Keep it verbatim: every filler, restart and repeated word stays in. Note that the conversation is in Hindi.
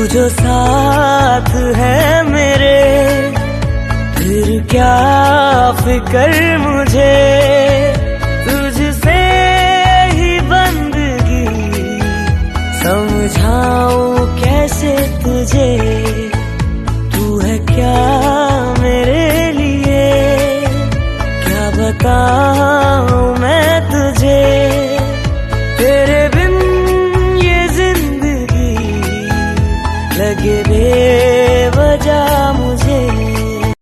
जो साथ है मेरे, फिर क्या फिकर मुझे।